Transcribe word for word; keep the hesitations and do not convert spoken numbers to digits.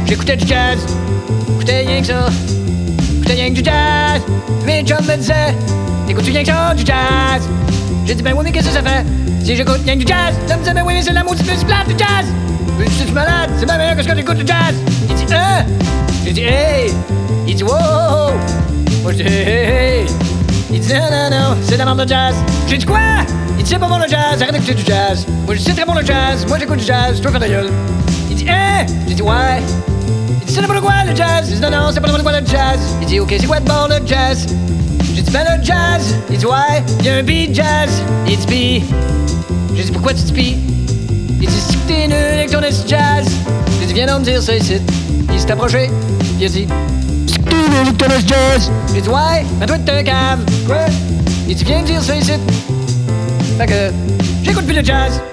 j'écoutais du jazz. J'écoutais rien que ça. J'écoutais rien que du jazz. Mes chums me disaient, t'écoutes-tu rien que ça, du jazz? J'ai dit, ben oui, mais qu'est-ce que ça fait? Si j'écoute rien que du jazz, ça me disait, ben oui, mais c'est la maudite musique plate du jazz. Je dis, suis malade, c'est bien meilleur que ce que j'écoute du jazz. Il dit, hein? J'ai dit, hey! Il dit, wow! Moi, je dis, hey, hey, hey! Il dit, non, non, non, c'est de la merde de jazz. J'ai dit, quoi? Il dit, c'est pas bon le jazz, arrête d'écouter du jazz. Moi, je dis, c'est très bon le jazz, moi j'écoute du jazz, je dois faire ta gueule. Il dit, hein? J'ai dit, ouais. Il dit, c'est n'importe quoi le jazz. Il dit, non, non, c'est pas n'importe quoi le jazz. Il dit, ok, c'est quoi de bon le jazz? J'ai dit, ben le jazz. Il dit, ouais, il y a un beat jazz. Il dit, pis. J'ai dit, pourquoi tu dis pis? Il dit, si t'es nul avec ton esti jazz. J'ai dit, viens donc me dire ça ici. Il s'est approché, il a dit, si t'es nul avec ton esti jazz. J'ai dit, ouais, mais toi t'es un cave. Quoi? Il dit, viens me dire ça ici. Fait que, j'écoute plus le jazz.